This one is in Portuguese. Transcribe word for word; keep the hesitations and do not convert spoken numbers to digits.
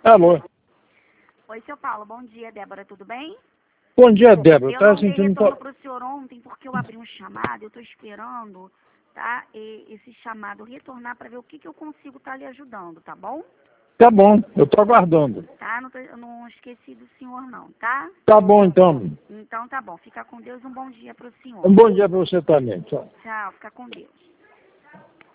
Alô. Oi, seu Paulo. Bom dia, Débora. Tudo bem? Bom dia, Débora. Eu Tá não dei sentindo... retorno para o senhor ontem porque eu abri um chamado. Eu estou esperando, tá? E esse chamado retornar para ver o que, que eu consigo estar lhe ajudando, tá bom? Tá bom, eu tô aguardando. Tá? Não tô, eu não esqueci do senhor, não, tá? Tá bom, então. Então tá bom. Fica com Deus. Um bom dia para o senhor. Um bom dia para você também. Tchau. Tchau. Fica com Deus.